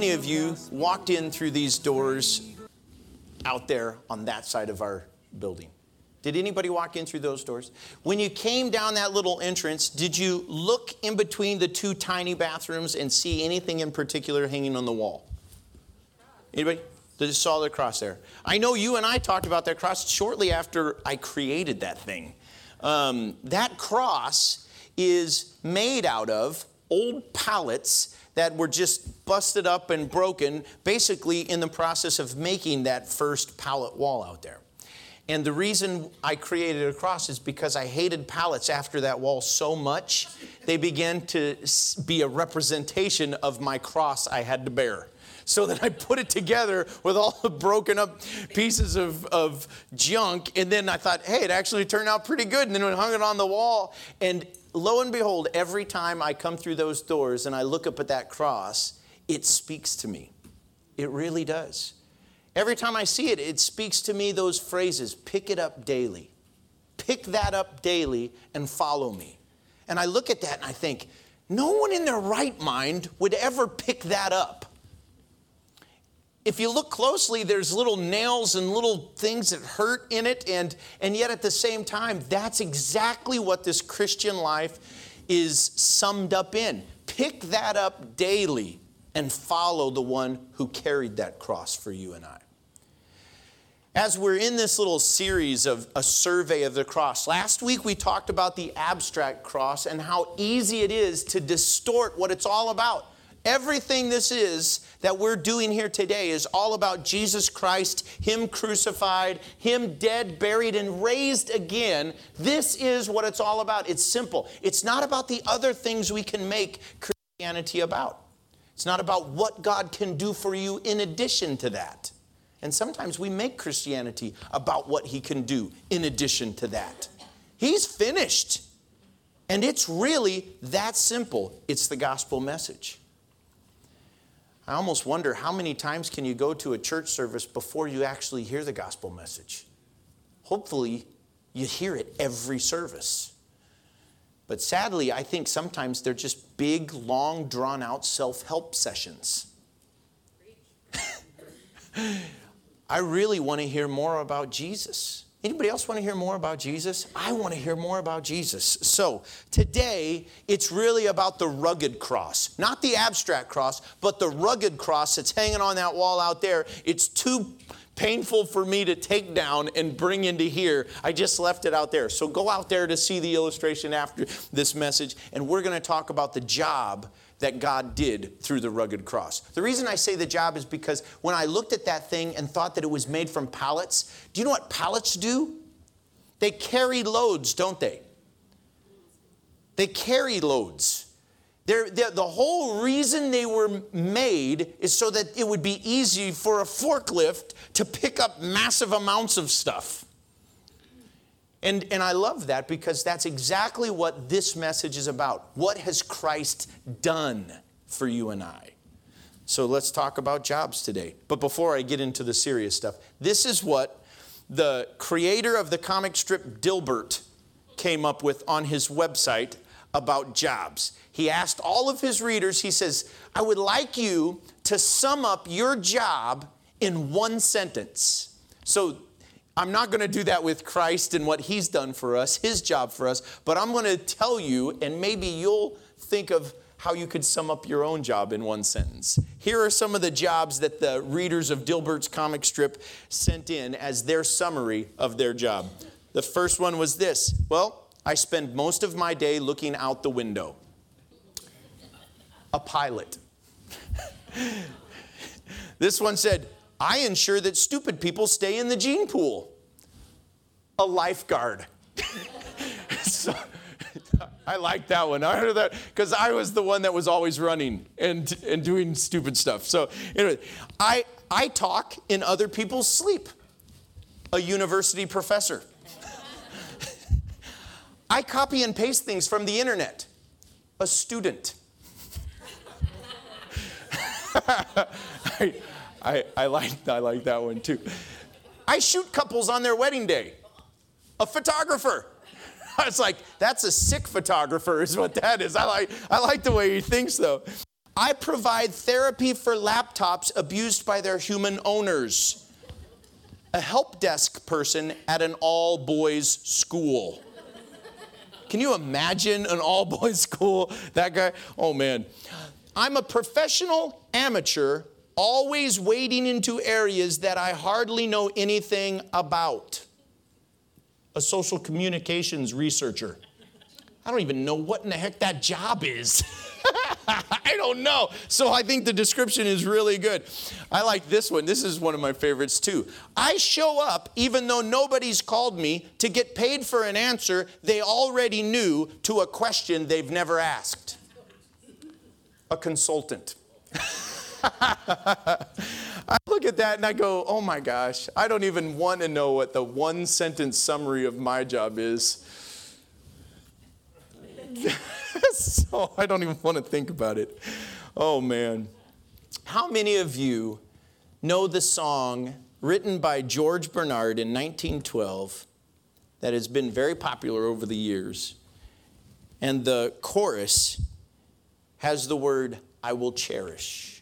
many of you walked in through these doors out there on that side of our building? Did anybody walk in through those doors? When you came down that little entrance, did you look in between the two tiny bathrooms and see anything in particular hanging on the wall? Anybody? They just saw the cross there. I know you and I talked about that cross shortly after I created that thing. That cross is made out of old pallets that were just busted up and broken, basically in the process of making that first pallet wall out there. And the reason I created a cross is because I hated pallets after that wall so much, they began to be a representation of my cross I had to bear. So that I put it together with all the broken up pieces of junk. And then I thought, hey, it actually turned out pretty good. And then I hung it on the wall. And lo and behold, every time I come through those doors and I look up at that cross, it speaks to me. It really does. Every time I see it, it speaks to me those phrases, pick it up daily. Pick that up daily and follow me. And I look at that and I think, no one in their right mind would ever pick that up. If you look closely, there's little nails and little things that hurt in it. And yet at the same time, that's exactly what this Christian life is summed up in. Pick that up daily and follow the one who carried that cross for you and I. As we're in this little series of a survey of the cross, last week we talked about the abstract cross and how easy it is to distort what it's all about. Everything this is that we're doing here today is all about Jesus Christ, Him crucified, Him dead, buried, and raised again. This is what it's all about. It's simple. It's not about the other things we can make Christianity about. It's not about what God can do for you in addition to that. And sometimes we make Christianity about what He can do in addition to that. He's finished. And it's really that simple. It's the gospel message. I almost wonder how many times can you go to a church service before you actually hear the gospel message? Hopefully, you hear it every service. But sadly, I think sometimes they're just big, long, drawn-out self-help sessions. I really want to hear more about Jesus. Anybody else want to hear more about Jesus? I want to hear more about Jesus. So today, it's really about the rugged cross. Not the abstract cross, but the rugged cross that's hanging on that wall out there. It's too painful for me to take down and bring into here. I just left it out there. So go out there to see the illustration after this message. And we're going to talk about the job that God did through the rugged cross. The reason I say the job is because when I looked at that thing and thought that it was made from pallets, do you know what pallets do? They carry loads, don't they? They carry loads. The whole reason they were made is so that it would be easy for a forklift to pick up massive amounts of stuff. And I love that because that's exactly what this message is about. What has Christ done for you and I? So let's talk about jobs today. But before I get into the serious stuff, this is what the creator of the comic strip Dilbert came up with on his website about jobs. He asked all of his readers, he says, I would like you to sum up your job in one sentence. So I'm not going to do that with Christ and what He's done for us, His job for us, but I'm going to tell you, and maybe you'll think of how you could sum up your own job in one sentence. Here are some of the jobs that the readers of Dilbert's comic strip sent in as their summary of their job. The first one was this. Well, I spend most of my day looking out the window. A pilot. This one said, I ensure that stupid people stay in the gene pool. A lifeguard. So, I like that one. I heard that because I was the one that was always running and doing stupid stuff. So anyway, I talk in other people's sleep. A university professor. I copy and paste things from the internet. A student. I like that one too. I shoot couples on their wedding day. A photographer. I was like, that's a sick photographer is what that is. I like the way he thinks though. I provide therapy for laptops abused by their human owners. A help desk person at an all-boys school. Can you imagine an all-boys school? That guy? Oh, man. I'm a professional amateur, always wading into areas that I hardly know anything about. A social communications researcher. I don't even know what in the heck that job is. I don't know. So I think the description is really good. I like this one. This is one of my favorites too. I show up even though nobody's called me to get paid for an answer they already knew to a question they've never asked. A consultant. I look at that and I go, oh my gosh, I don't even want to know what the one sentence summary of my job is. So I don't even want to think about it. Oh, man. How many of you know the song written by George Bernard in 1912 that has been very popular over the years? And the chorus has the word, I will cherish.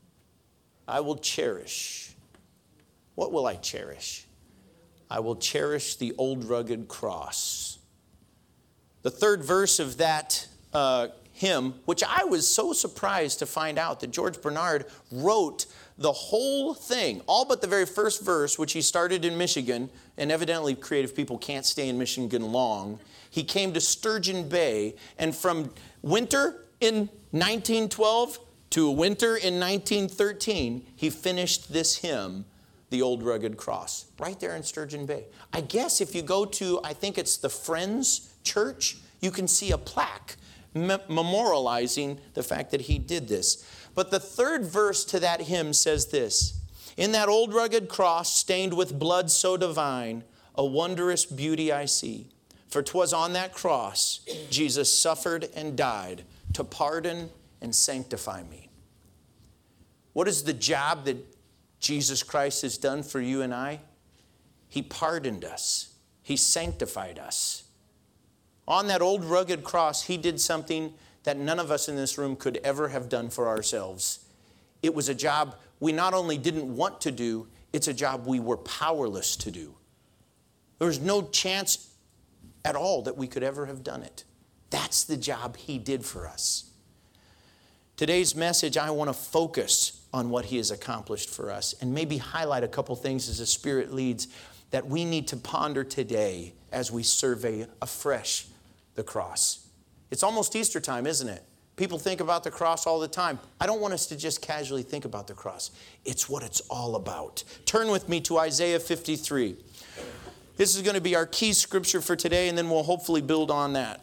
I will cherish. What will I cherish? I will cherish the old rugged cross. The third verse of that hymn, which I was so surprised to find out that George Bernard wrote the whole thing, all but the very first verse, which he started in Michigan, and evidently creative people can't stay in Michigan long. He came to Sturgeon Bay, and from winter in 1912 to winter in 1913, he finished this hymn, The Old Rugged Cross, right there in Sturgeon Bay. I guess if you go to, I think it's the Friends Church, you can see a plaque memorializing the fact that he did this. But the third verse to that hymn says this, in that old rugged cross stained with blood so divine, a wondrous beauty I see. For 'twas on that cross Jesus suffered and died to pardon and sanctify me. What is the job that Jesus Christ has done for you and I? He pardoned us. He sanctified us. On that old rugged cross, he did something that none of us in this room could ever have done for ourselves. It was a job we not only didn't want to do, it's a job we were powerless to do. There was no chance at all that we could ever have done it. That's the job he did for us. Today's message, I want to focus on what he has accomplished for us and maybe highlight a couple things as the Spirit leads that we need to ponder today as we survey afresh the cross. It's almost Easter time, isn't it? People think about the cross all the time. I don't want us to just casually think about the cross. It's what it's all about. Turn with me to Isaiah 53. This is going to be our key scripture for today, and then we'll hopefully build on that.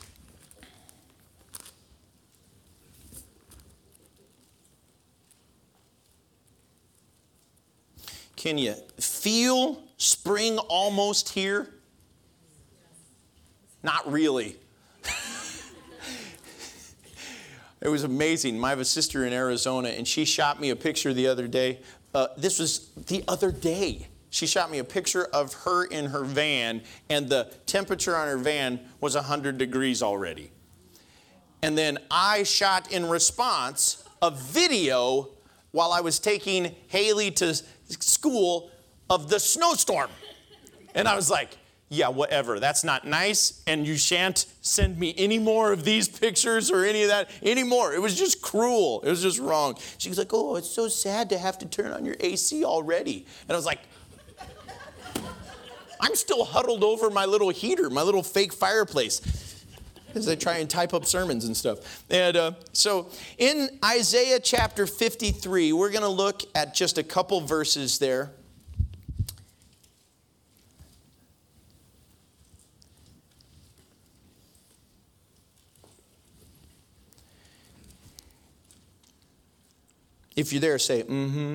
Can you feel spring almost here? Not really. It was amazing. I have a sister in Arizona, and she shot me a picture the other day. This was the other day. She shot me a picture of her in her van, and the temperature on her van was 100 degrees already. And then I shot in response a video while I was taking Haley to school of the snowstorm. And I was like, yeah, whatever. That's not nice, and you shan't send me any more of these pictures or any of that anymore. It was just cruel. It was just wrong. She was like, oh, it's so sad to have to turn on your AC already. And I was like, I'm still huddled over my little heater, my little fake fireplace, as I try and type up sermons and stuff. And so in Isaiah chapter 53, we're going to look at just a couple verses there. If you're there, say, mm-hmm.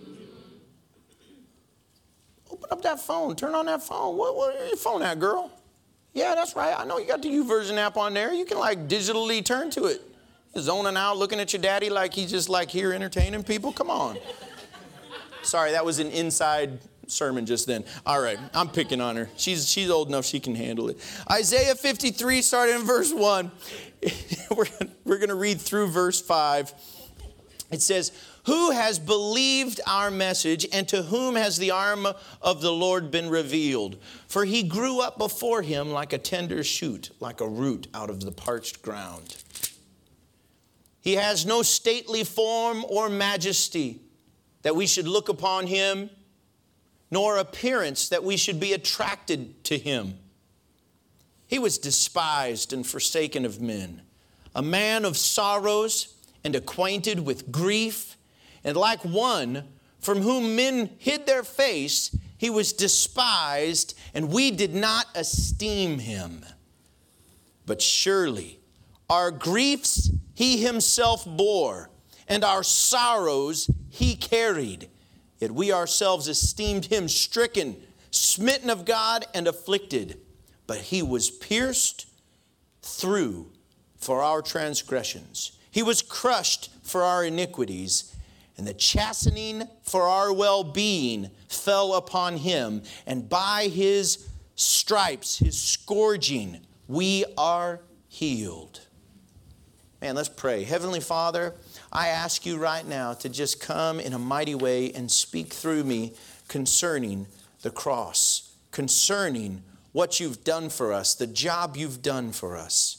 Open up that phone. Turn on that phone. What is your phone at, girl? Yeah, that's right. I know you got the YouVersion app on there. You can like digitally turn to it. You're zoning out, looking at your daddy like he's just like here entertaining people. Come on. Sorry, that was an inside sermon just then. All right, I'm picking on her. She's old enough she can handle it. Isaiah 53, starting in verse 1. We're going to read through verse 5. It says, who has believed our message, and to whom has the arm of the Lord been revealed? For he grew up before him like a tender shoot, like a root out of the parched ground. He has no stately form or majesty that we should look upon him, nor appearance that we should be attracted to him. He was despised and forsaken of men, a man of sorrows and acquainted with grief, and like one from whom men hid their face, he was despised, and we did not esteem him. But surely our griefs he himself bore, and our sorrows he carried. Yet we ourselves esteemed him stricken, smitten of God, and afflicted. But he was pierced through for our transgressions. He was crushed for our iniquities, and the chastening for our well-being fell upon him. And by his stripes, his scourging, we are healed. Man, let's pray. Heavenly Father, I ask you right now to just come in a mighty way and speak through me concerning the cross, concerning what you've done for us, the job you've done for us.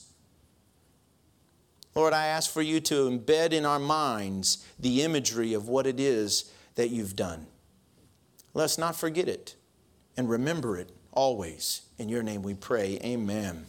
Lord, I ask for you to embed in our minds the imagery of what it is that you've done. Let's not forget it and remember it always. In your name we pray, amen.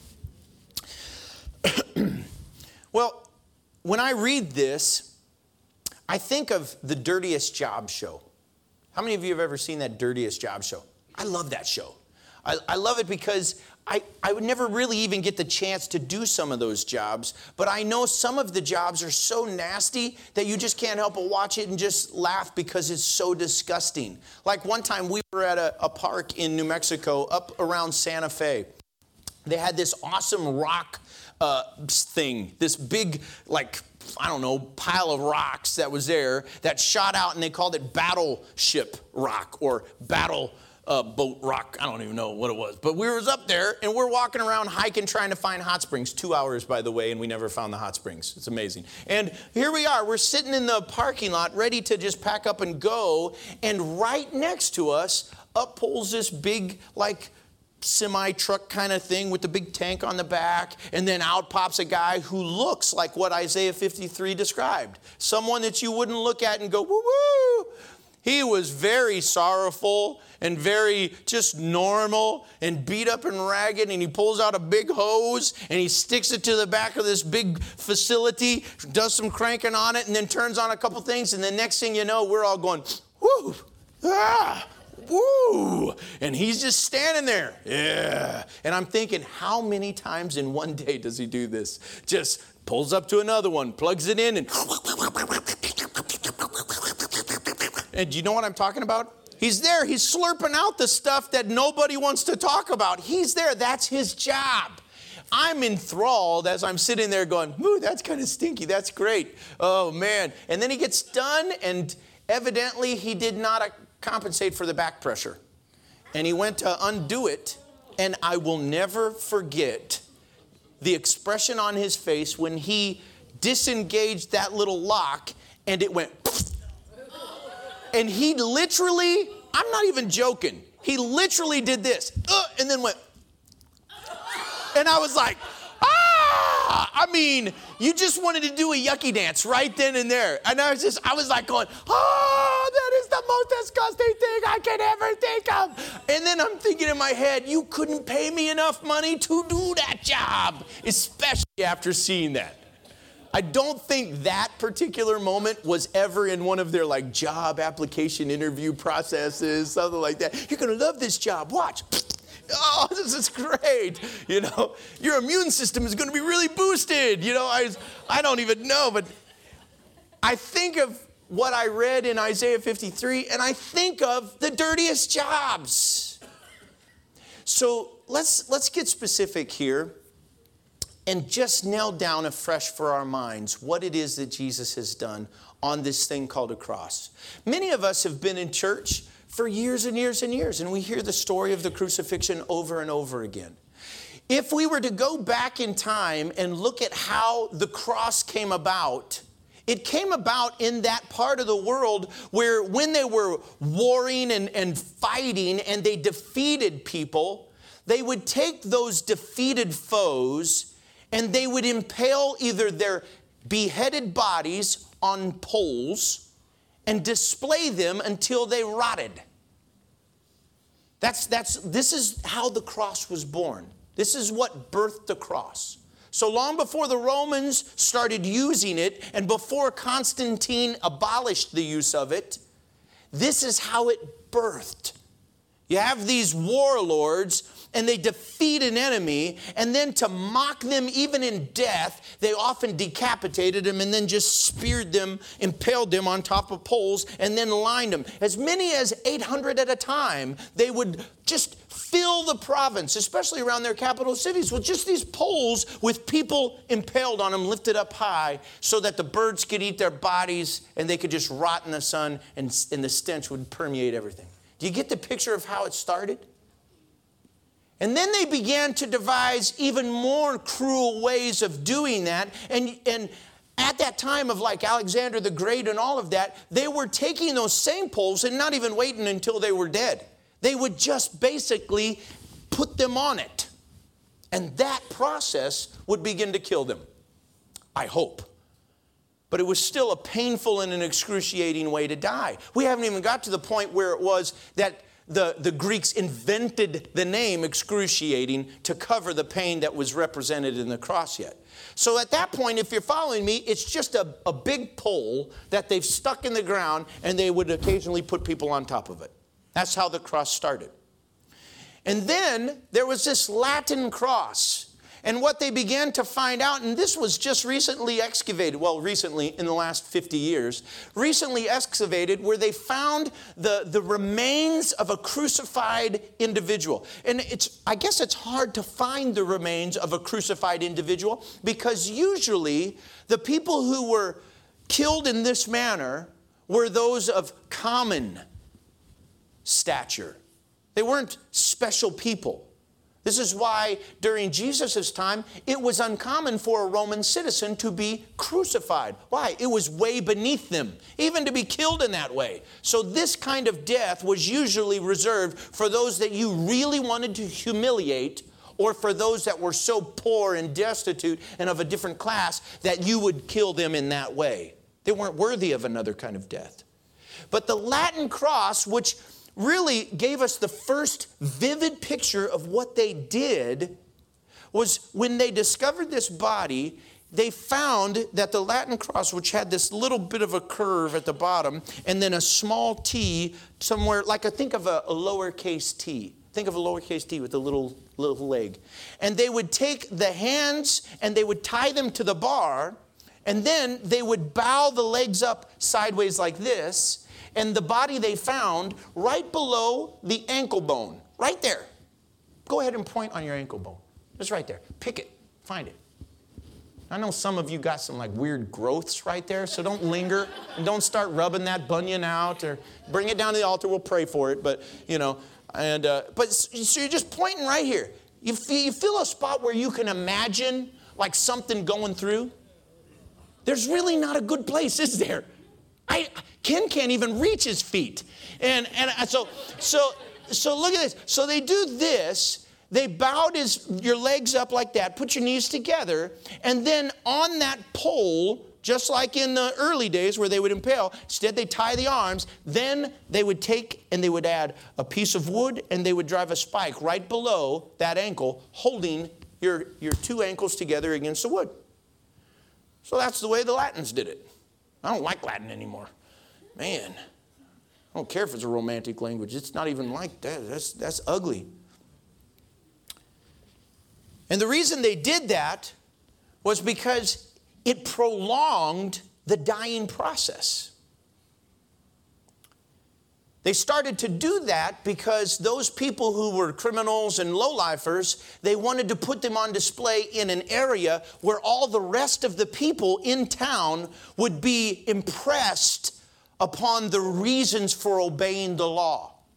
Well, when I read this, I think of the Dirtiest Job show. How many of you have ever seen that Dirtiest Job show? I love that show. I love it because I would never really even get the chance to do some of those jobs, but I know some of the jobs are so nasty that you just can't help but watch it and just laugh because it's so disgusting. Like one time we were at a park in New Mexico up around Santa Fe. They had this awesome rock thing, this big, pile of rocks that was there that shot out, and they called it battleship rock or battle boat rock. I don't even know what it was. But we was up there, and we're walking around hiking trying to find hot springs. 2 hours, by the way, and we never found the hot springs. It's amazing. And here we are. We're sitting in the parking lot ready to just pack up and go. And right next to us, up pulls this big, semi-truck kind of thing with the big tank on the back, and then out pops a guy who looks like what Isaiah 53 described. Someone that you wouldn't look at and go, woo-woo. He was very sorrowful and very just normal and beat up and ragged, and he pulls out a big hose and he sticks it to the back of this big facility, does some cranking on it, and then turns on a couple things, and the next thing you know, we're all going, woo, ah, woo, and he's just standing there. Yeah. And I'm thinking, how many times in one day does he do this? Just pulls up to another one, plugs it in, and do you know what I'm talking about? He's there. He's slurping out the stuff that nobody wants to talk about. He's there. That's his job. I'm enthralled as I'm sitting there going, ooh, that's kind of stinky. That's great. Oh, man. And then he gets done, and evidently he did not compensate for the back pressure. And he went to undo it, and I will never forget the expression on his face when he disengaged that little lock, and it went, and he literally, I'm not even joking, he literally did this, and then went, and I was like, I mean, you just wanted to do a yucky dance right then and there. And I was like going, that is the most disgusting thing I could ever think of. And then I'm thinking in my head, you couldn't pay me enough money to do that job, especially after seeing that. I don't think that particular moment was ever in one of their job application interview processes, something like that. You're going to love this job. Watch. Oh, this is great. Your immune system is going to be really boosted. I don't even know, but I think of what I read in Isaiah 53, and I think of the dirtiest jobs. So let's get specific here and just nail down afresh for our minds what it is that Jesus has done on this thing called a cross. Many of us have been in church for years and years and years. And we hear the story of the crucifixion over and over again. If we were to go back in time and look at how the cross came about, it came about in that part of the world where when they were warring and fighting and they defeated people, they would take those defeated foes and they would impale either their beheaded bodies on poles and display them until they rotted. This is how the cross was born. This is what birthed the cross. So long before the Romans started using it and before Constantine abolished the use of it, this is how it birthed. You have these warlords and they defeat an enemy, and then to mock them even in death, they often decapitated them and then just speared them, impaled them on top of poles, and then lined them. As many as 800 at a time, they would just fill the province, especially around their capital cities, with just these poles with people impaled on them, lifted up high, so that the birds could eat their bodies and they could just rot in the sun and the stench would permeate everything. Do you get the picture of how it started? And then they began to devise even more cruel ways of doing that. And at that time of like Alexander the Great and all of that, they were taking those same poles and not even waiting until they were dead. They would just basically put them on it. And that process would begin to kill them. I hope. But it was still a painful and an excruciating way to die. We haven't even got to the point where it was that the Greeks invented the name excruciating to cover the pain that was represented in the cross yet. So at that point, if you're following me, it's just a big pole that they've stuck in the ground and they would occasionally put people on top of it. That's how the cross started. And then there was this Latin cross. And what they began to find out, and this was just recently excavated, well, recently in the last 50 years, recently excavated where they found the remains of a crucified individual. And I guess it's hard to find the remains of a crucified individual because usually the people who were killed in this manner were those of common stature. They weren't special people. This is why during Jesus' time, it was uncommon for a Roman citizen to be crucified. Why? It was way beneath them, even to be killed in that way. So this kind of death was usually reserved for those that you really wanted to humiliate, or for those that were so poor and destitute and of a different class that you would kill them in that way. They weren't worthy of another kind of death. But the Latin cross, which really gave us the first vivid picture of what they did, was when they discovered this body, they found that the Latin cross, which had this little bit of a curve at the bottom, and then a small T somewhere, like think of a lowercase t. Think of a lowercase t with a little leg. And they would take the hands and they would tie them to the bar, and then they would bow the legs up sideways like this, and the body they found right below the ankle bone, right there. Go ahead and point on your ankle bone. Just right there. Pick it. Find it. I know some of you got some like weird growths right there, so don't linger and don't start rubbing that bunion out or bring it down to the altar. We'll pray for it, but so you're just pointing right here. You feel a spot where you can imagine like something going through? There's really not a good place, is there? Ken can't even reach his feet. And so look at this. So they do this. They bowed your legs up like that, put your knees together, and then on that pole, just like in the early days where they would impale, instead they tie the arms, then they would take and they would add a piece of wood and they would drive a spike right below that ankle, holding your two ankles together against the wood. So that's the way the Latins did it. I don't like Latin anymore. Man, I don't care if it's a romantic language. It's not even like that. That's ugly. And the reason they did that was because it prolonged the dying process. They started to do that because those people who were criminals and lowlifers, they wanted to put them on display in an area where all the rest of the people in town would be impressed upon the reasons for obeying the law.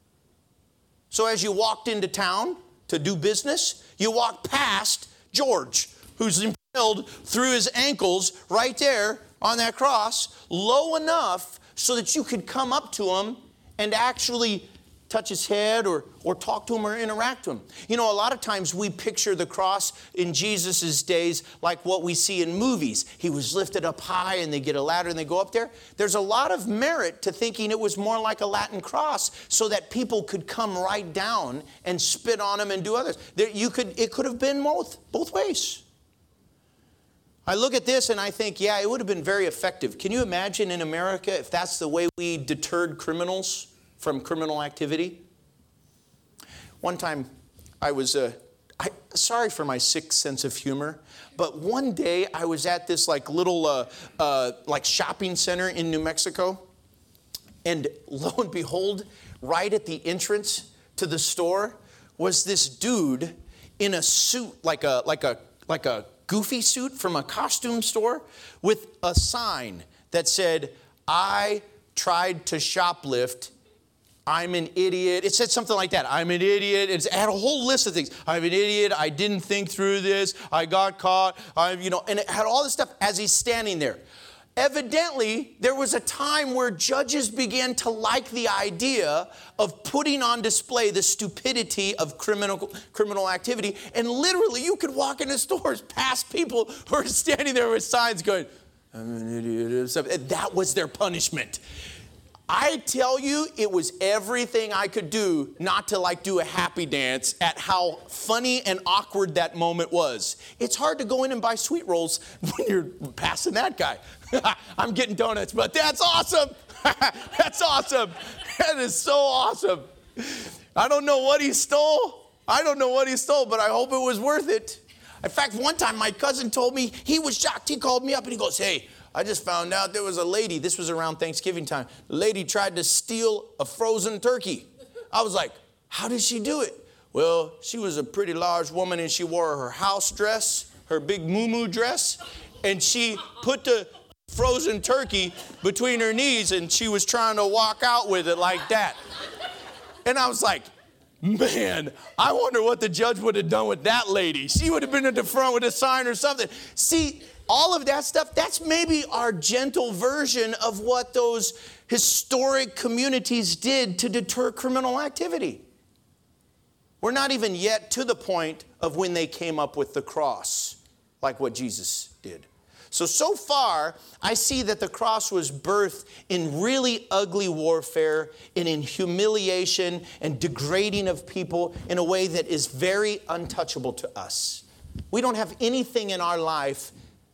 So as you walked into town to do business, you walked past George, who's impaled through his ankles right there on that cross, low enough so that you could come up to him and actually touch his head or talk to him or interact with him. You know, a lot of times we picture the cross in Jesus' days like what we see in movies. He was lifted up high and they get a ladder and they go up there. There's a lot of merit to thinking it was more like a Latin cross so that people could come right down and spit on him and do others. It could have been both ways. I look at this and I think, yeah, it would have been very effective. Can you imagine in America if that's the way we deterred criminals from criminal activity? One time I was, sorry for my sick sense of humor, but one day I was at this like little like shopping center in New Mexico, and lo and behold, right at the entrance to the store was this dude in a suit, like a goofy suit from a costume store with a sign that said, "I tried to shoplift. I'm an idiot." It said something like that. I'm an idiot. It had a whole list of things. I'm an idiot. I didn't think through this. I got caught. And it had all this stuff as he's standing there. Evidently, there was a time where judges began to like the idea of putting on display the stupidity of criminal activity. And literally, you could walk into stores past people who are standing there with signs going, "I'm an idiot." And that was their punishment. I tell you, it was everything I could do not to do a happy dance at how funny and awkward that moment was. It's hard to go in and buy sweet rolls when you're passing that guy. I'm getting donuts, but that's awesome. That's awesome. That is so awesome. I don't know what he stole. But I hope it was worth it. In fact, one time my cousin told me he was shocked. He called me up and he goes, "Hey, I just found out there was a lady," this was around Thanksgiving time, the lady tried to steal a frozen turkey. I was like, "How did she do it?" "Well, she was a pretty large woman and she wore her house dress, her big muumuu dress, and she put the frozen turkey between her knees and she was trying to walk out with it like that." And I was like, man, I wonder what the judge would have done with that lady. She would have been at the front with a sign or something. See, all of that stuff, that's maybe our gentle version of what those historic communities did to deter criminal activity. We're not even yet to the point of when they came up with the cross, like what Jesus did. So far, I see that the cross was birthed in really ugly warfare and in humiliation and degrading of people in a way that is very untouchable to us. We don't have anything in our life,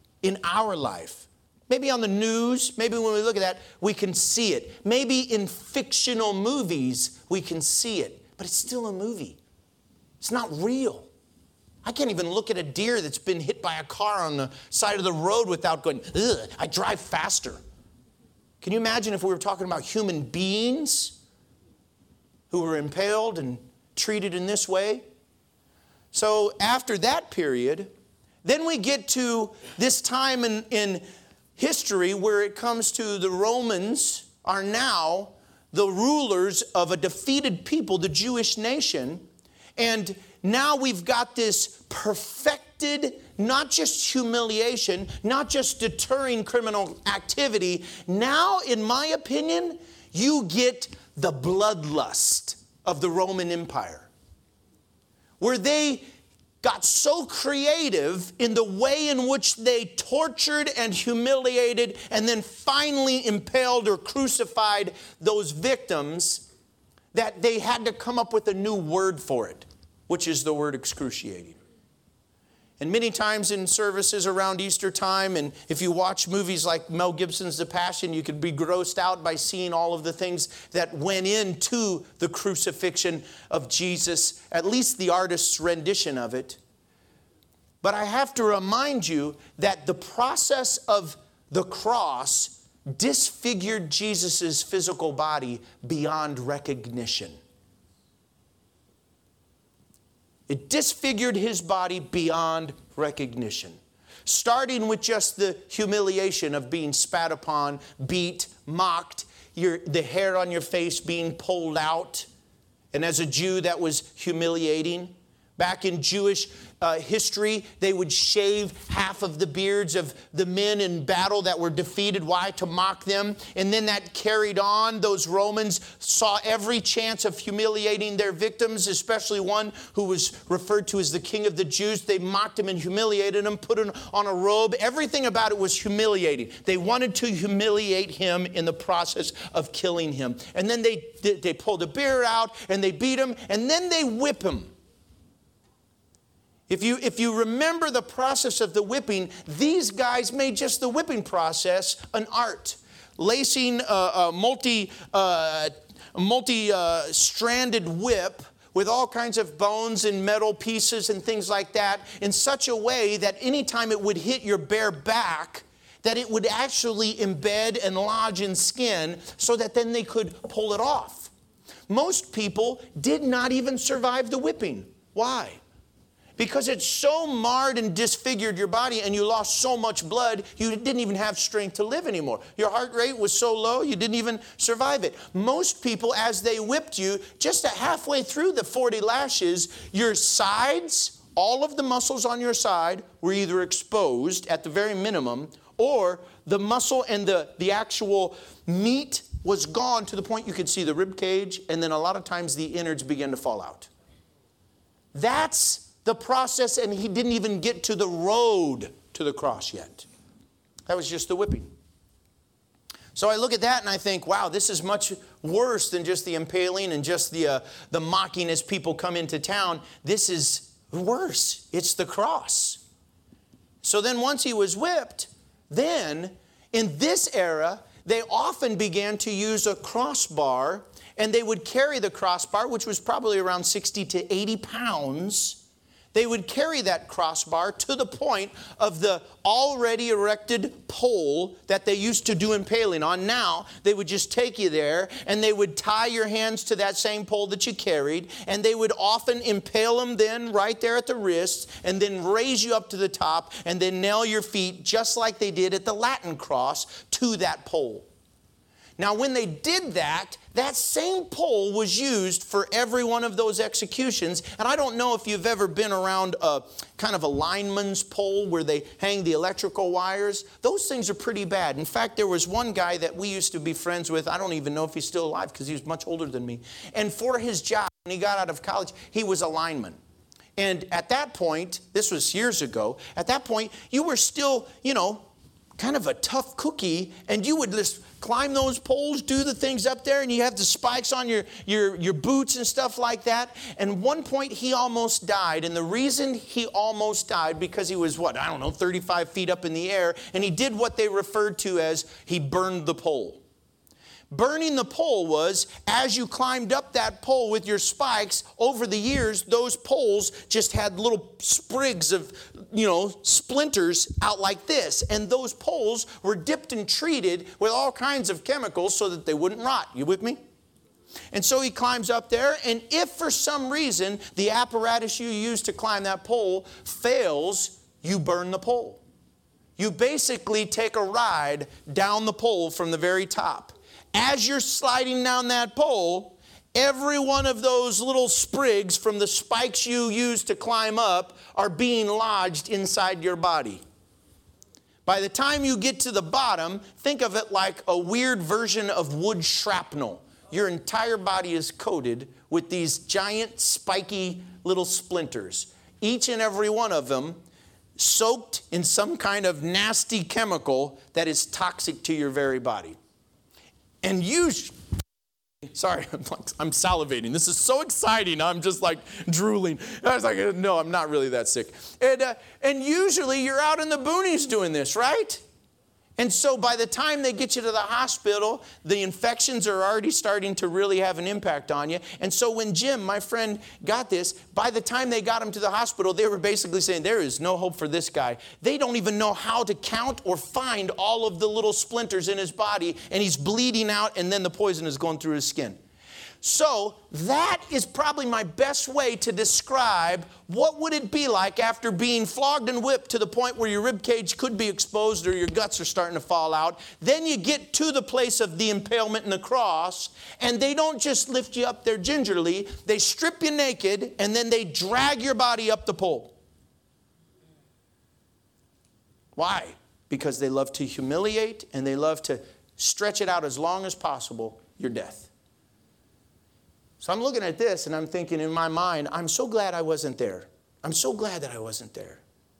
maybe on the news, maybe when we look at that, we can see it. Maybe in fictional movies, we can see it. But it's still a movie. It's not real. I can't even look at a deer that's been hit by a car on the side of the road without going, "Ugh, I drive faster." Can you imagine if we were talking about human beings who were impaled and treated in this way? So after that period, then we get to this time in history where it comes to the Romans are now the rulers of a defeated people, the Jewish nation. And now we've got this perfected, not just humiliation, not just deterring criminal activity. Now, in my opinion, you get the bloodlust of the Roman Empire, where they got so creative in the way in which they tortured and humiliated and then finally impaled or crucified those victims that they had to come up with a new word for it, which is the word excruciating. And many times in services around Easter time, and if you watch movies like Mel Gibson's The Passion, you could be grossed out by seeing all of the things that went into the crucifixion of Jesus, at least the artist's rendition of it. But I have to remind you that the process of the cross disfigured Jesus' physical body beyond recognition. It disfigured his body beyond recognition. Starting with just the humiliation of being spat upon, beat, mocked, the hair on your face being pulled out, And as a Jew, that was humiliating. Back in Jewish history, they would shave half of the beards of the men in battle that were defeated. Why? To mock them. And then that carried on. Those Romans saw every chance of humiliating their victims, especially one who was referred to as the King of the Jews. They mocked him and humiliated him, put him on a robe. Everything about it was humiliating. They wanted to humiliate him in the process of killing him. And then they pull the beard out and they beat him and then they whip him. If you remember the process of the whipping, these guys made just the whipping process an art. Lacing a multi-stranded whip with all kinds of bones and metal pieces and things like that in such a way that anytime it would hit your bare back, that it would actually embed and lodge in skin so that then they could pull it off. Most people did not even survive the whipping. Why? Because it so marred and disfigured your body and you lost so much blood, you didn't even have strength to live anymore. Your heart rate was so low, you didn't even survive it. Most people, as they whipped you, just halfway through the 40 lashes, your sides, all of the muscles on your side were either exposed at the very minimum, or the muscle and the actual meat was gone to the point you could see the rib cage, and then a lot of times the innards began to fall out. That's the process, and he didn't even get to the road to the cross yet. That was just the whipping. So I look at that and I think, wow, this is much worse than just the impaling and just the mocking as people come into town. This is worse. It's the cross. So then once he was whipped, then in this era, they often began to use a crossbar, and they would carry the crossbar, which was probably around 60 to 80 pounds. They would carry that crossbar to the point of the already erected pole that they used to do impaling on. Now, they would just take you there and they would tie your hands to that same pole that you carried, and they would often impale them then right there at the wrists and then raise you up to the top and then nail your feet just like they did at the Latin cross to that pole. Now, when they did that, that same pole was used for every one of those executions. And I don't know if you've ever been around a kind of a lineman's pole where they hang the electrical wires. Those things are pretty bad. In fact, there was one guy that we used to be friends with. I don't even know if he's still alive because he was much older than me. And for his job, when he got out of college, he was a lineman. And at that point, this was years ago, at that point, you were still, kind of a tough cookie, and you would just climb those poles, do the things up there, and you have the spikes on your boots and stuff like that. And one point he almost died, and the reason he almost died because he was 35 feet up in the air, and he did what they referred to as he burned the pole. Burning the pole was, as you climbed up that pole with your spikes, over the years, those poles just had little sprigs of, splinters out like this. And those poles were dipped and treated with all kinds of chemicals so that they wouldn't rot. You with me? And so he climbs up there, and if for some reason the apparatus you use to climb that pole fails, you burn the pole. You basically take a ride down the pole from the very top. As you're sliding down that pole, every one of those little sprigs from the spikes you use to climb up are being lodged inside your body. By the time you get to the bottom, think of it like a weird version of wood shrapnel. Your entire body is coated with these giant spiky little splinters. Each and every one of them soaked in some kind of nasty chemical that is toxic to your very body. And sorry, I'm salivating. This is so exciting. I'm just like drooling. I was like, no, I'm not really that sick. And usually you're out in the boonies doing this, right? And so by the time they get you to the hospital, the infections are already starting to really have an impact on you. And so when Jim, my friend, got this, by the time they got him to the hospital, they were basically saying, there is no hope for this guy. They don't even know how to count or find all of the little splinters in his body, and he's bleeding out, and then the poison is going through his skin. So that is probably my best way to describe what would it be like after being flogged and whipped to the point where your rib cage could be exposed or your guts are starting to fall out. Then you get to the place of the impalement and the cross, and they don't just lift you up there gingerly. They strip you naked, and then they drag your body up the pole. Why? Because they love to humiliate, and they love to stretch it out as long as possible, your death. So I'm looking at this and I'm thinking in my mind, I'm so glad I wasn't there. I'm so glad that I wasn't there.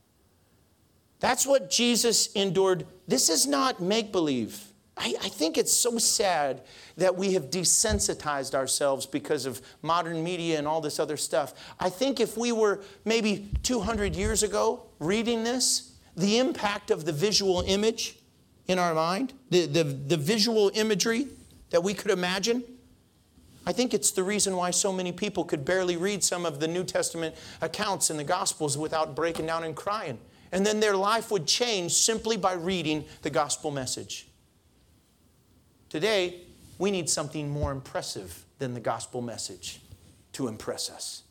That's what Jesus endured. This is not make-believe. I think it's so sad that we have desensitized ourselves because of modern media and all this other stuff. I think if we were maybe 200 years ago reading this, the impact of the visual image in our mind, the visual imagery that we could imagine, I think it's the reason why so many people could barely read some of the New Testament accounts in the Gospels without breaking down and crying. And then their life would change simply by reading the gospel message. Today, we need something more impressive than the gospel message to impress us.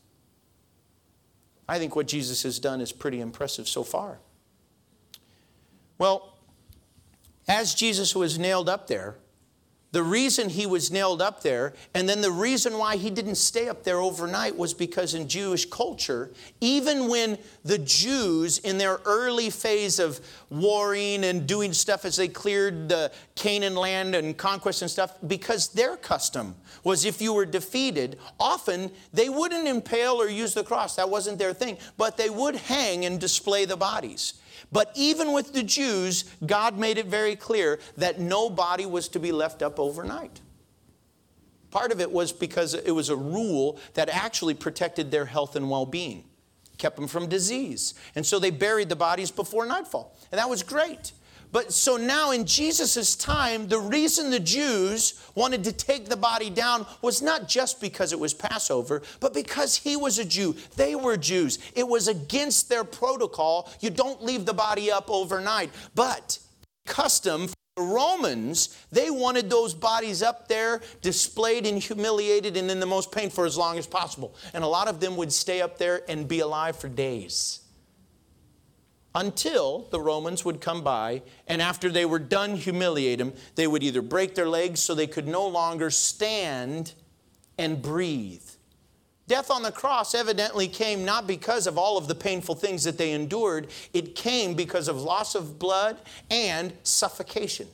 I think what Jesus has done is pretty impressive so far. Well, as Jesus was nailed up there, the reason he was nailed up there, and then the reason why he didn't stay up there overnight was because in Jewish culture, even when the Jews in their early phase of warring and doing stuff as they cleared the Canaan land and conquest and stuff, because their custom was if you were defeated, often they wouldn't impale or use the cross. That wasn't their thing. But they would hang and display the bodies. But even with the Jews, God made it very clear that no body was to be left up overnight. Part of it was because it was a rule that actually protected their health and well-being, kept them from disease. And so they buried the bodies before nightfall. And that was great. But so now in Jesus' time, the reason the Jews wanted to take the body down was not just because it was Passover, but because he was a Jew. They were Jews. It was against their protocol. You don't leave the body up overnight. But custom for the Romans, they wanted those bodies up there, displayed and humiliated and in the most pain for as long as possible. And a lot of them would stay up there and be alive for days, until the Romans would come by, and after they were done humiliate them, they would either break their legs so they could no longer stand and breathe. Death on the cross evidently came not because of all of the painful things that they endured. It came because of loss of blood and suffocation.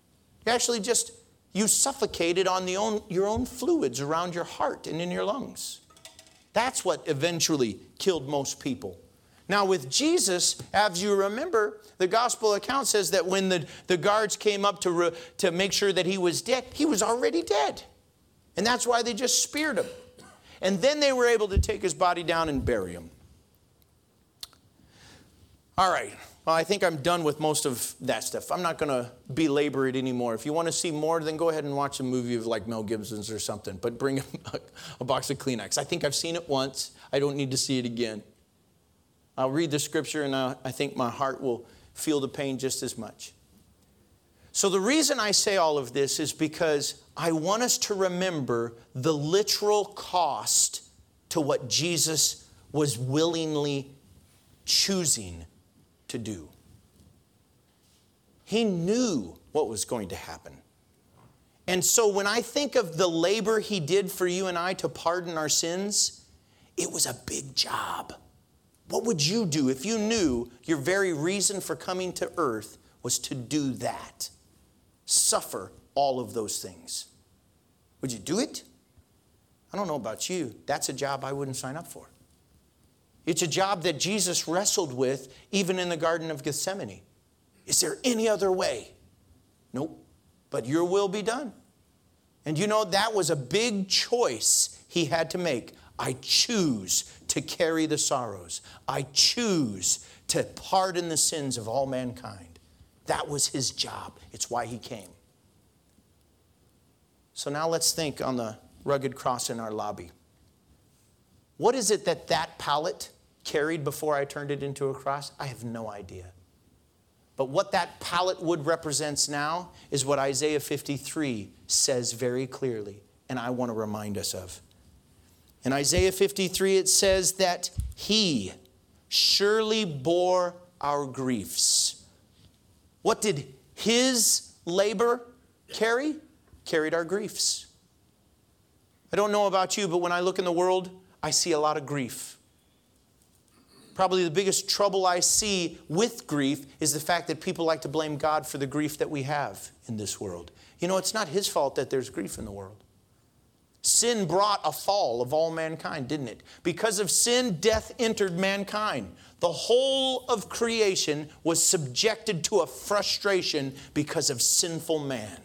You suffocated on your own fluids around your heart and in your lungs. That's what eventually killed most people. Now with Jesus, as you remember, the gospel account says that when the guards came up to make sure that he was dead, he was already dead. And that's why they just speared him. And then they were able to take his body down and bury him. All right. Well, I think I'm done with most of that stuff. I'm not going to belabor it anymore. If you want to see more, then go ahead and watch a movie of like Mel Gibson's or something. But bring a box of Kleenex. I think I've seen it once. I don't need to see it again. I'll read the scripture and I think my heart will feel the pain just as much. So the reason I say all of this is because I want us to remember the literal cost to what Jesus was willingly choosing to do. He knew what was going to happen. And so when I think of the labor he did for you and I to pardon our sins, it was a big job. What would you do if you knew your very reason for coming to earth was to do that? Suffer all of those things. Would you do it? I don't know about you. That's a job I wouldn't sign up for. It's a job that Jesus wrestled with even in the Garden of Gethsemane. Is there any other way? Nope. But your will be done. And you know, that was a big choice he had to make. I choose to carry the sorrows. I choose to pardon the sins of all mankind. That was his job. It's why he came. So now let's think on the rugged cross in our lobby. What is it that pallet carried before I turned it into a cross? I have no idea. But what that pallet wood represents now is what Isaiah 53 says very clearly. and I want to remind us of. In Isaiah 53, it says that He surely bore our griefs. What did His labor carry? Carried our griefs. I don't know about you, but when I look in the world, I see a lot of grief. Probably the biggest trouble I see with grief is the fact that people like to blame God for the grief that we have in this world. You know, it's not His fault that there's grief in the world. Sin brought a fall of all mankind, didn't it? Because of sin, death entered mankind. The whole of creation was subjected to a frustration because of sinful man.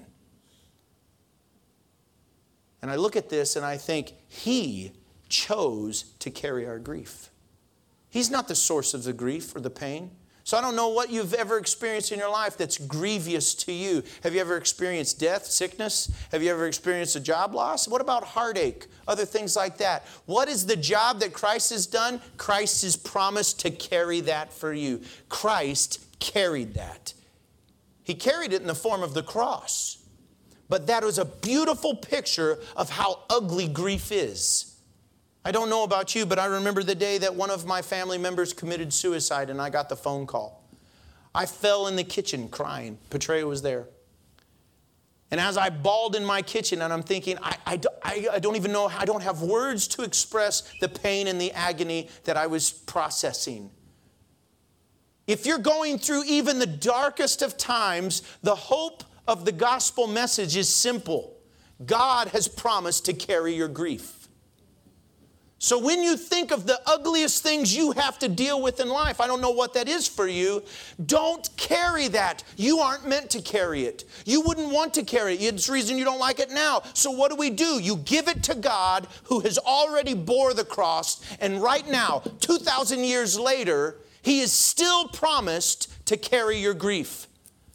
And I look at this and I think He chose to carry our grief. He's not the source of the grief or the pain. So I don't know what you've ever experienced in your life that's grievous to you. Have you ever experienced death, sickness? Have you ever experienced a job loss? What about heartache? Other things like that. What is the job that Christ has done? Christ has promised to carry that for you. Christ carried that. He carried it in the form of the cross. But that was a beautiful picture of how ugly grief is. I don't know about you, but I remember the day that one of my family members committed suicide and I got the phone call. I fell in the kitchen crying. Petrea was there. And as I bawled in my kitchen and I'm thinking, I don't even know, I don't have words to express the pain and the agony that I was processing. If you're going through even the darkest of times, the hope of the gospel message is simple. God has promised to carry your grief. So when you think of the ugliest things you have to deal with in life, I don't know what that is for you, don't carry that. You aren't meant to carry it. You wouldn't want to carry it. It's the reason you don't like it now. So what do? You give it to God who has already bore the cross, and right now, 2,000 years later, He is still promised to carry your grief.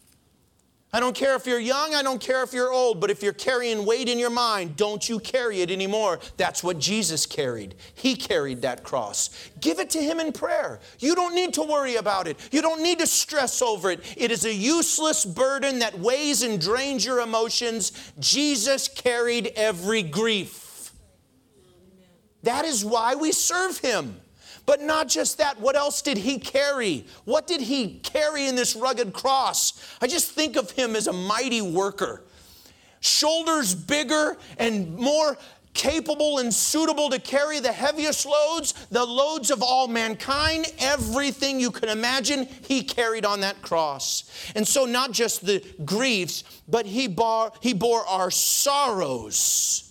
I don't care if you're young, I don't care if you're old, but if you're carrying weight in your mind, don't you carry it anymore. That's what Jesus carried. He carried that cross. Give it to Him in prayer. You don't need to worry about it. You don't need to stress over it. It is a useless burden that weighs and drains your emotions. Jesus carried every grief. That is why we serve Him. But not just that, what else did He carry? What did He carry in this rugged cross? I just think of Him as a mighty worker. Shoulders bigger and more capable and suitable to carry the heaviest loads, the loads of all mankind, everything you can imagine, He carried on that cross. And so not just the griefs, but He bore our sorrows.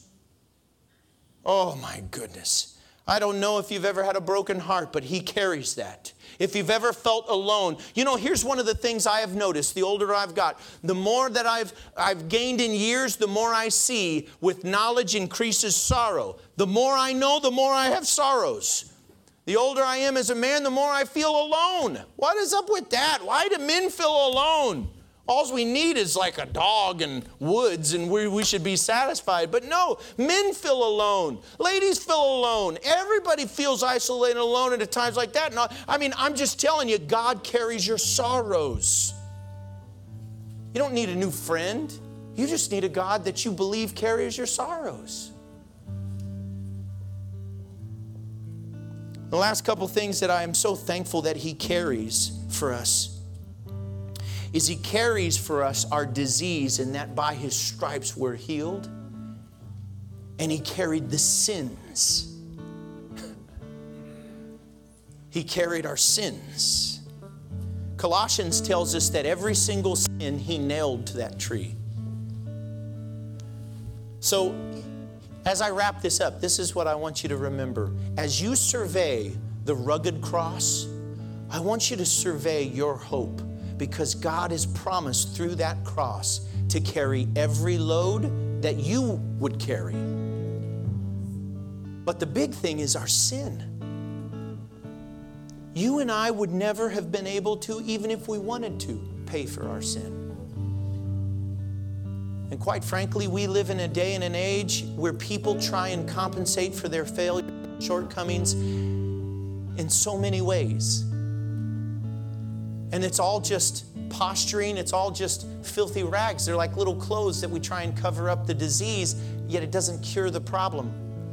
Oh my goodness. I don't know if you've ever had a broken heart, but He carries that. If you've ever felt alone. You know, here's one of the things I have noticed the older I've got. The more that I've gained in years, the more I see with knowledge increases sorrow. The more I know, the more I have sorrows. The older I am as a man, the more I feel alone. What is up with that? Why do men feel alone? All we need is like a dog and woods and we should be satisfied. But no, men feel alone. Ladies feel alone. Everybody feels isolated and alone at times like that. No, I mean, I'm just telling you, God carries your sorrows. You don't need a new friend. You just need a God that you believe carries your sorrows. The last couple things that I am so thankful that He carries for us is He carries for us our disease, and that by His stripes we're healed. And He carried the sins. He carried our sins. Colossians tells us that every single sin He nailed to that tree. So, as I wrap this up, this is what I want you to remember. As you survey the rugged cross, I want you to survey your hope. Because God has promised through that cross to carry every load that you would carry. But the big thing is our sin. You and I would never have been able to, even if we wanted to, pay for our sin. And quite frankly, we live in a day and an age where people try and compensate for their failure, shortcomings in so many ways. And it's all just posturing. It's all just filthy rags. They're like little clothes that we try and cover up the disease, yet it doesn't cure the problem.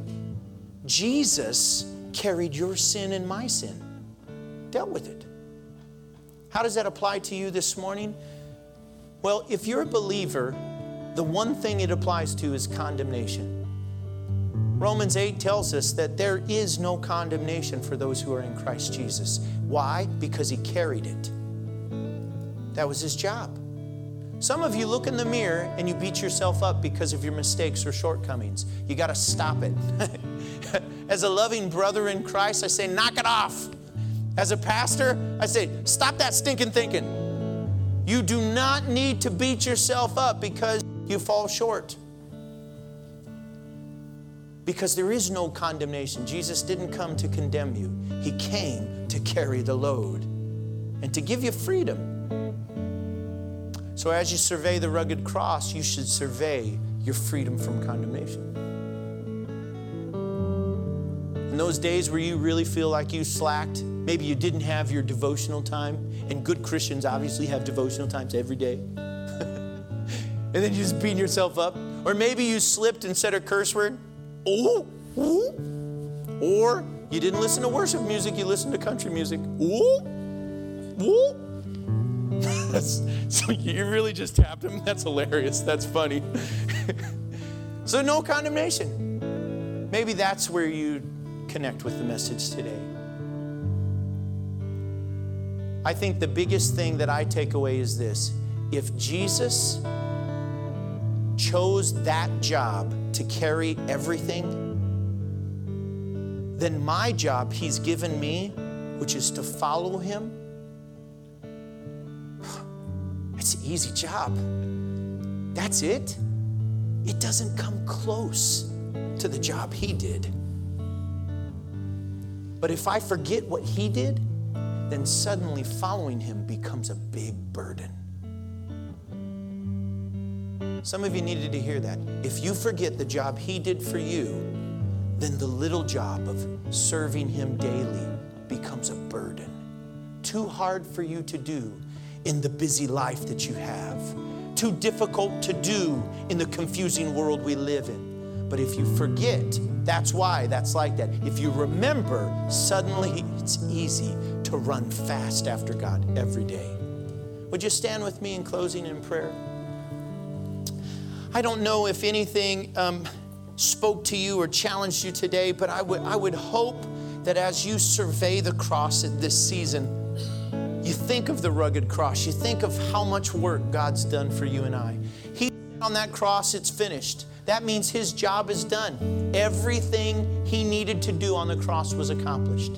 Jesus carried your sin and my sin, dealt with it. How does that apply to you this morning? Well, if you're a believer, the one thing it applies to is condemnation. Romans 8 tells us that there is no condemnation for those who are in Christ Jesus. Why? Because He carried it. That was His job. Some of you look in the mirror and you beat yourself up because of your mistakes or shortcomings. You got to stop it. As a loving brother in Christ, I say, knock it off. As a pastor, I say, stop that stinking thinking. You do not need to beat yourself up because you fall short. Because there is no condemnation. Jesus didn't come to condemn you. He came to carry the load and to give you freedom. So as you survey the rugged cross, you should survey your freedom from condemnation. In those days where you really feel like you slacked, maybe you didn't have your devotional time, and good Christians obviously have devotional times every day. And then you're just beating yourself up. Or maybe you slipped and said a curse word. Ooh, ooh. Or you didn't listen to worship music, you listened to country music. Ooh, ooh. So you really just tapped him? That's hilarious. That's funny. So no condemnation. Maybe that's where you connect with the message today. I think the biggest thing that I take away is this. If Jesus chose that job to carry everything, then my job He's given me, which is to follow Him, it's an easy job. That's it. It doesn't come close to the job He did. But if I forget what He did, then suddenly following Him becomes a big burden. Some of you needed to hear that. If you forget the job He did for you, then the little job of serving Him daily becomes a burden. Too hard for you to do in the busy life that you have. Too difficult to do in the confusing world we live in. But if you forget, that's why that's like that. If you remember, suddenly it's easy to run fast after God every day. Would you stand with me in closing in prayer? I don't know if anything spoke to you or challenged you today, but I would hope that as you survey the cross at this season, you think of the rugged cross. You think of how much work God's done for you and I. He on that cross, it's finished. That means His job is done. Everything He needed to do on the cross was accomplished.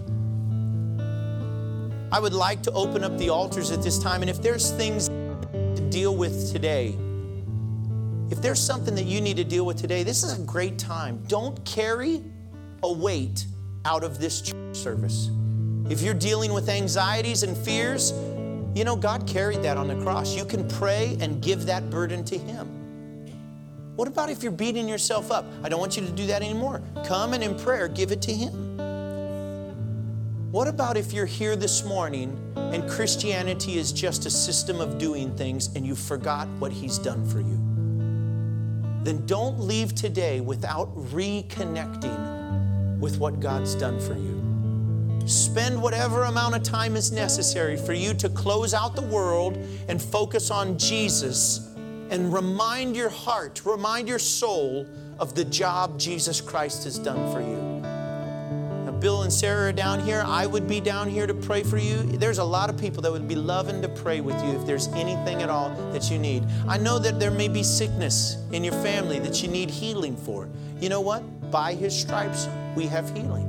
I would like to open up the altars at this time, and if there's things to deal with today, if there's something that you need to deal with today, this is a great time. Don't carry a weight out of this church service. If you're dealing with anxieties and fears, you know, God carried that on the cross. You can pray and give that burden to Him. What about if you're beating yourself up? I don't want you to do that anymore. Come and in prayer, give it to Him. What about if you're here this morning and Christianity is just a system of doing things and you forgot what He's done for you? Then don't leave today without reconnecting with what God's done for you. Spend whatever amount of time is necessary for you to close out the world and focus on Jesus and remind your heart, remind your soul of the job Jesus Christ has done for you. Now, Bill and Sarah are down here. I would be down here to pray for you. There's a lot of people that would be loving to pray with you if there's anything at all that you need. I know that there may be sickness in your family that you need healing for. You know what? By His stripes, we have healing.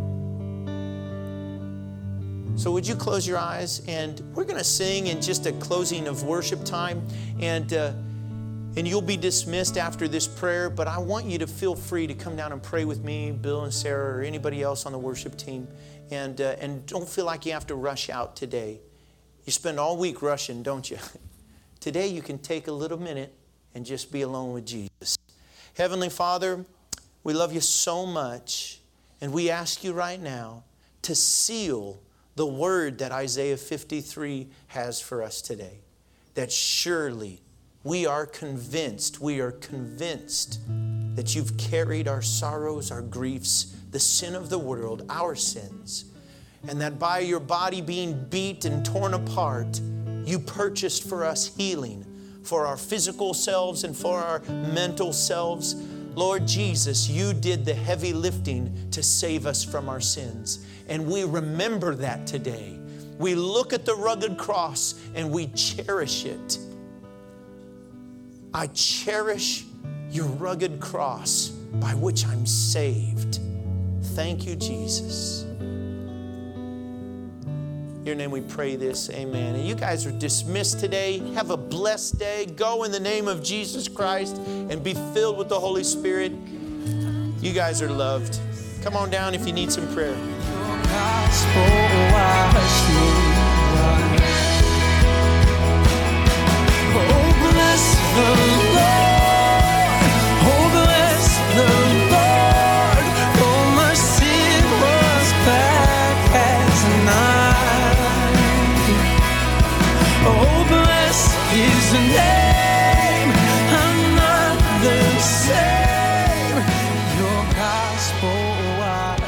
So would you close your eyes, and we're going to sing in just a closing of worship time, and you'll be dismissed after this prayer, but I want you to feel free to come down and pray with me, Bill and Sarah, or anybody else on the worship team, and don't feel like you have to rush out today. You spend all week rushing, don't you? Today you can take a little minute and just be alone with Jesus. Heavenly Father, we love you so much, and we ask you right now to seal the word that Isaiah 53 has for us today. that surely we are convinced that you've carried our sorrows, our griefs, the sin of the world, our sins, and that by your body being beat and torn apart, you purchased for us healing for our physical selves and for our mental selves. Lord Jesus, you did the heavy lifting to save us from our sins. And we remember that today. We look at the rugged cross and we cherish it. I cherish your rugged cross by which I'm saved. Thank you, Jesus. In your name we pray this, amen. And you guys are dismissed today. Have a blessed day. Go in the name of Jesus Christ and be filled with the Holy Spirit. You guys are loved. Come on down if you need some prayer. Oh, bless the Lord. Oh, bless the Lord. For my sin was black as night. Oh, bless His name. I'm not the same. Your gospel wise.